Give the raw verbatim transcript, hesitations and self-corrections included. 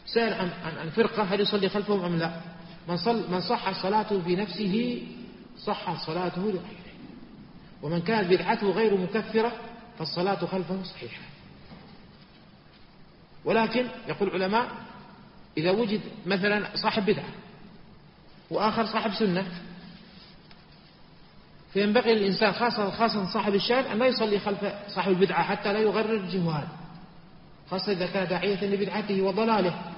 سأل عن, عن, عن فرقة هل يصلي خلفهم أم لا؟ من, صل من صح صلاته بنفسه صح صلاته لغيره، ومن كانت بدعته غير مكفرة فالصلاة خلفه صحيحة. ولكن يقول العلماء إذا وجد مثلا صاحب بدعة وآخر صاحب سنة، فينبغي للإنسان خاصة خاصة صاحب الشأن أن لا يصلي خلف صاحب البدعة حتى لا يغرر الجهال، خاصة إذا كان داعية لبدعته وضلاله.